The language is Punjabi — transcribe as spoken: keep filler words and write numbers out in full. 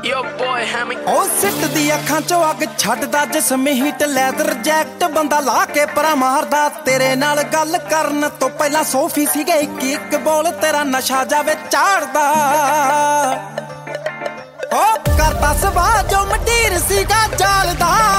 Yo boy Hammy ਉਹ ਸਿੱਟ ਦੀ ਅੱਖਾਂ ਚੋਂ ਅੱਗ ਛੱਡਦਾ ਜਿਸਮ ਹੀਟ ਲੈਦਰ ਜੈਕਟ ਬੰਦਾ ਲਾ ਕੇ ਪਰਾ ਮਾਰਦਾ ਤੇਰੇ ਨਾਲ ਗੱਲ ਕਰਨ ਤੋਂ ਪਹਿਲਾਂ ਸੋਫੀ ਸੀਗੇ ਇੱਕ ਇੱਕ ਬੋਲ ਤੇਰਾ ਨਸ਼ਾ ਜਾਵੇ ਝਾੜਦਾ ਉਹ ਕਰਦਾ ਸਵਾ ਜੋ ਮੰਡੀਰ ਸੀਗਾ ਜਾਲਦਾ